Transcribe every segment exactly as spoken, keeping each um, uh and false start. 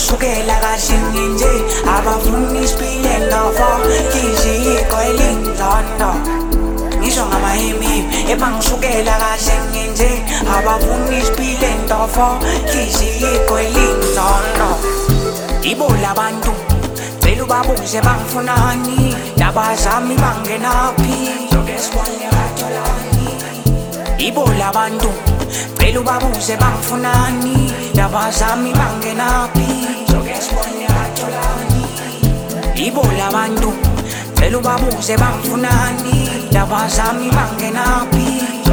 ebangishukela kahle nginje abafuni isiphile ndofo ngiziko elindlondo ngisho ngamahimi ebangishukela kahle nginje abafuni isiphile ndofo ngiziko elindlondo ibo labantu cela ubabuze bangifunani labazami bangenaphi ibo labantu cela ubabuze bangifunani labazami bangenaphi ibo labantu cela ubabuze bangifunani labazami bangenaphi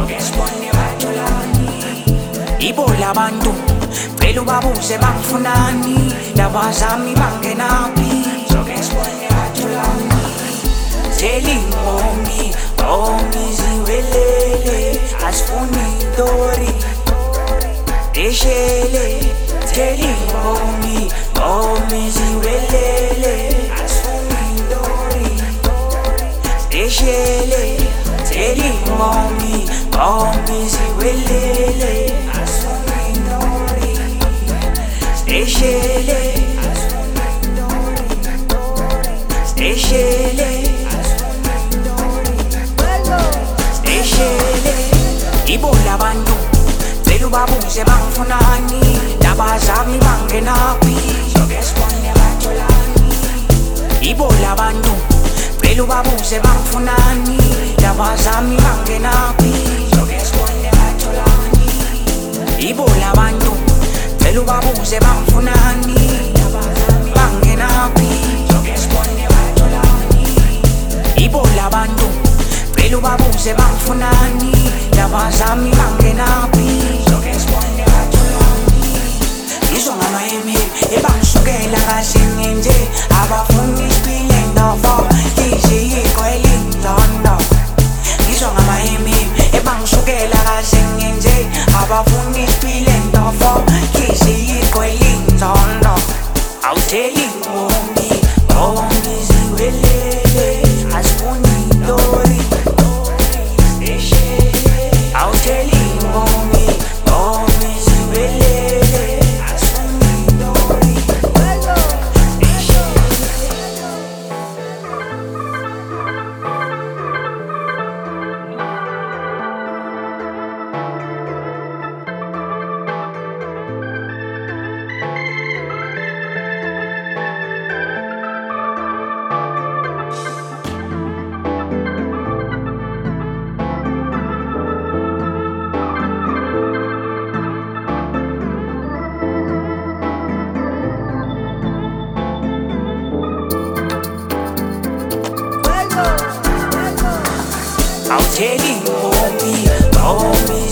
ibo labantu cela ubabuze bangifunani labazami bangenaphi Teli ngomi, ngomi ziwelele asifuni intori Deshele Teli ngomi, ngomi ziwelele asifuni intori Deshele Teli ngomi, ngomi ziwelele asifuni intori Deshele Deshele ibo labantu cela ubabuze bangifunani labazami bangenaphi ibo labantu cela ubabuze bangifunani labazami bangenaphi ibo labantu cela ubabuze bangifunani bangenaphi ibo labantu cela ubabuze bangifunani labazami bangenaphi ngisho ngamahimi ebangishukela kahle nginje abafuni isiphile ndofo ngiziko elindlondo ngisho ngamahimi ebangishukela kahle nginje abafuni isiphile ndofo ngiziko elindlondo awutheli ngomi ngomi ziwelele asifuni intori I'll tell you, homie, homie.